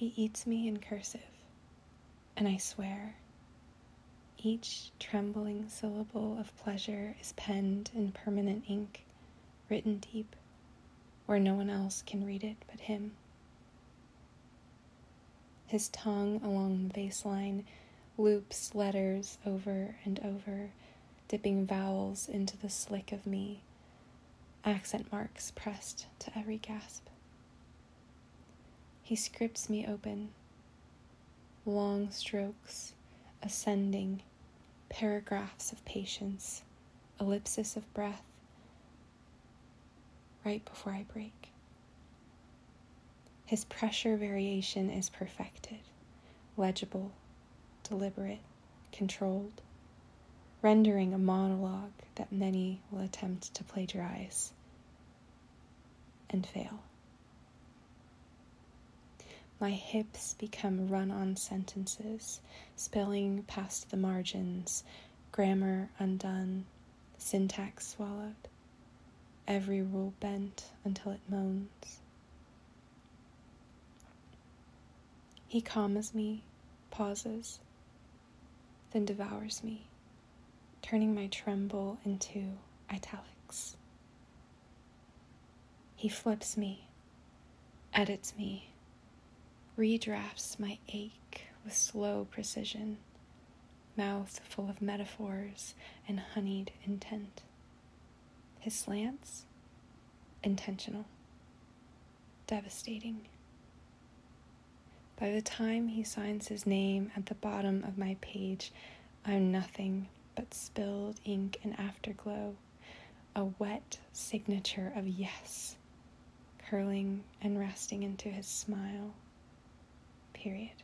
He eats me in cursive, and I swear, each trembling syllable of pleasure is penned in permanent ink, written deep, where no one else can read it but him. His tongue along the baseline loops letters over and over, dipping vowels into the slick of me, accent marks pressed to every gasp. He scripts me open, long strokes, ascending, paragraphs of patience, ellipsis of breath, right before I break. His pressure variation is perfected, legible, deliberate, controlled, rendering a monologue that many will attempt to plagiarize and fail. My hips become run-on sentences, spilling past the margins, grammar undone, syntax swallowed, every rule bent until it moans. He commas me, pauses, then devours me, turning my tremble into italics. He flips me, edits me, redrafts my ache with slow precision, mouth full of metaphors and honeyed intent. His slants, intentional, devastating. By the time he signs his name at the bottom of my page, I'm nothing but spilled ink and afterglow, a wet signature of yes, curling and resting into his smile. Period.